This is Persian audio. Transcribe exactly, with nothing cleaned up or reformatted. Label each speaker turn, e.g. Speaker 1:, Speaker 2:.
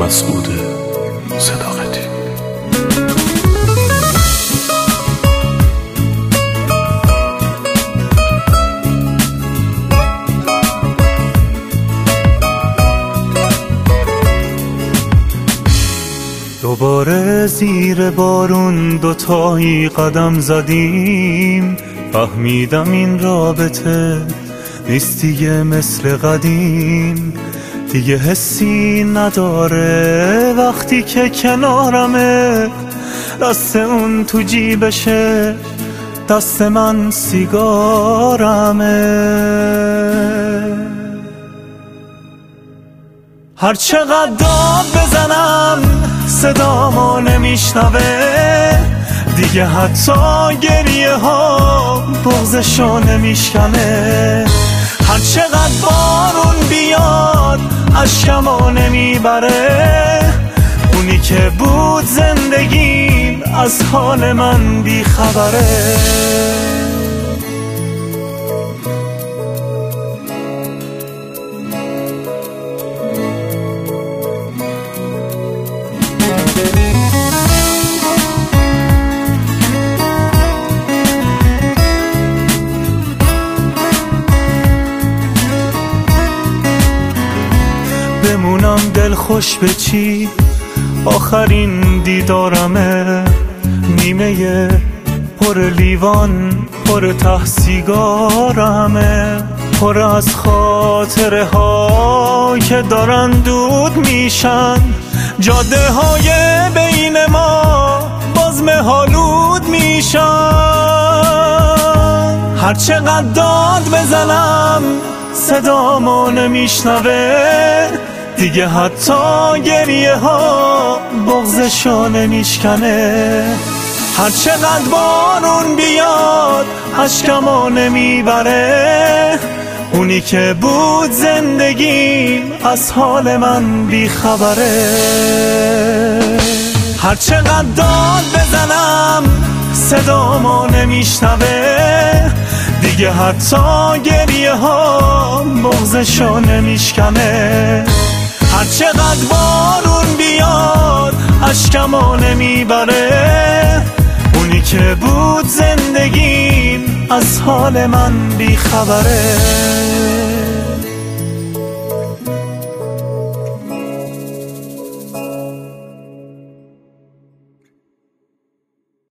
Speaker 1: مسعود صداقتی.
Speaker 2: دوباره زیر بارون دوتایی قدم زدیم، فهمیدم این رابطه نیست دیگه مثل قدیم، دیگه حسی نداره وقتی که کنارمه، دست اون تو جیبشه دست من سیگارمه. هر چقدر داد بزنم صدامو نمیشنوه، دیگه حتی گریه ها بغضشو نمیشکنه. هر چقدر بارون بیاد اشکمو نمیبره، اونی که بود زندگیم از حال من بیخبره. بمونم دل خوش به چی، آخرین دیدارمه، نیمه پر لیوان پر ته سیگارمه، پر از خاطره ها که دارن دود میشن، جاده های بین ما باز مه‌آلود میشن. هر چقدر داد بزنم صدامو نمیشنوه، دیگه حتی گریه ها بغضشو نمیشکنه. هر چقدر بارون بیاد اشکمو نمیبره، اونی که بود زندگیم از حال من بیخبره. هر چقدر داد بزنم صدامو نمیشنوه، دیگه حتی گریه ها بغضشو نمیشکنه. هر چقدر بارون بیاد اشکمو نمیبره، اونی که بود زندگیم از حال من بیخبره.